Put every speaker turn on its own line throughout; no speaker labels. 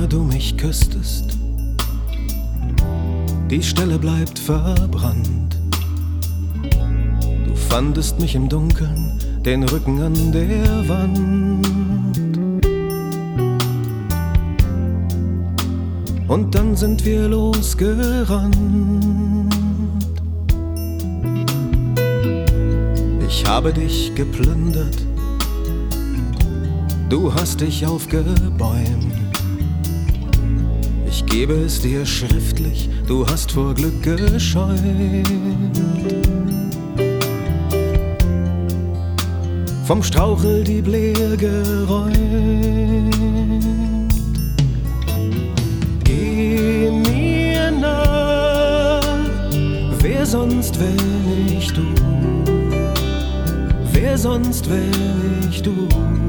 du mich küsstest, die Stelle bleibt verbrannt. Du fandest mich im Dunkeln, den Rücken an der Wand. Und dann sind wir losgerannt. Ich habe dich geplündert, du hast dich aufgebäumt. Ich gebe es dir schriftlich, du hast vor Glück geschäumt. Vom Strauchel die Bleer geräumt. Geh mir nah, wer sonst wenn nicht du? Wer sonst wenn nicht du?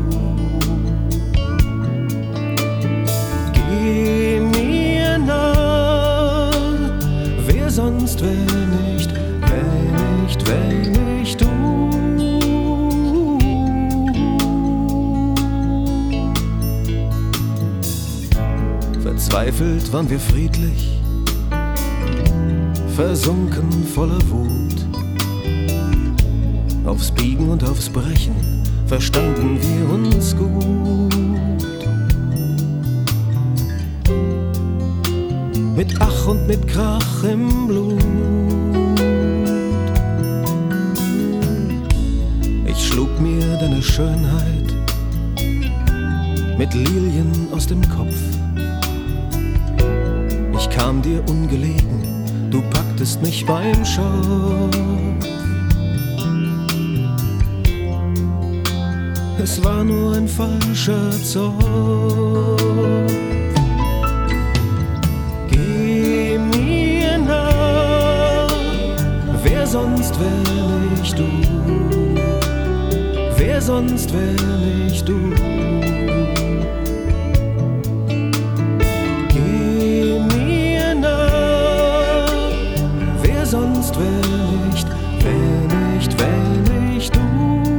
Geh mir nah, wer sonst wenn nicht, wenn nicht, wenn nicht du? Verzweifelt waren wir friedlich, versunken voller Wut. Aufs Biegen und aufs Brechen verstanden wir uns gut. Mit Ach und mit Krach im Blut. Ich schlug mir deine Schönheit mit Lilien aus dem Kopf. Ich kam dir ungelegen, du packtest mich beim Schopf. Es war nur ein falscher Zopf. Geh mir nah, wer sonst wenn nicht du? Wer sonst wenn nicht du? Geh mir nah, wer sonst wenn nicht, wenn nicht, wenn nicht du?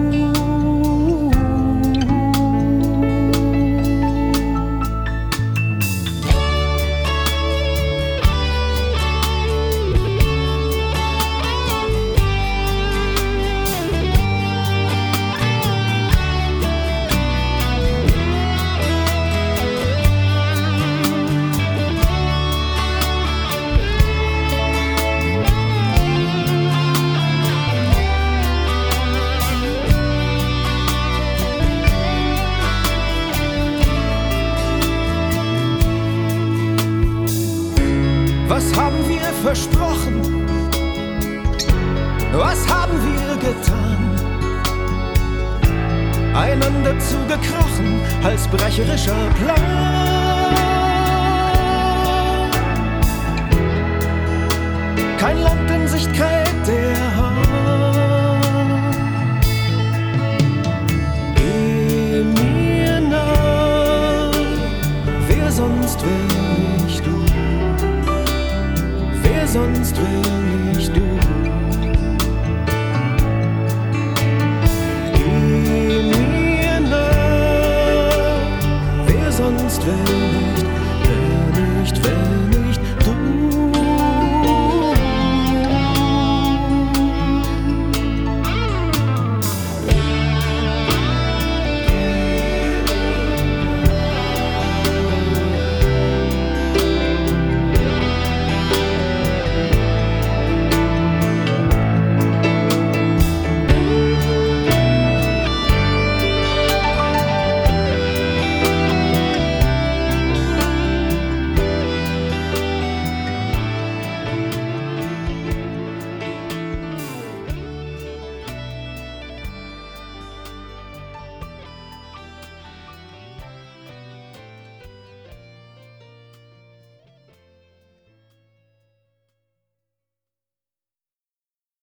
Was haben wir versprochen? Was haben wir getan? Einander zugekrochen, halsbrecherischer Plan. Kein Land in Sicht kräht der Hahn. Geh mir nah, wer sonst wenn nicht du? Wer sonst wenn nicht du? Geh mir nah, wer sonst wenn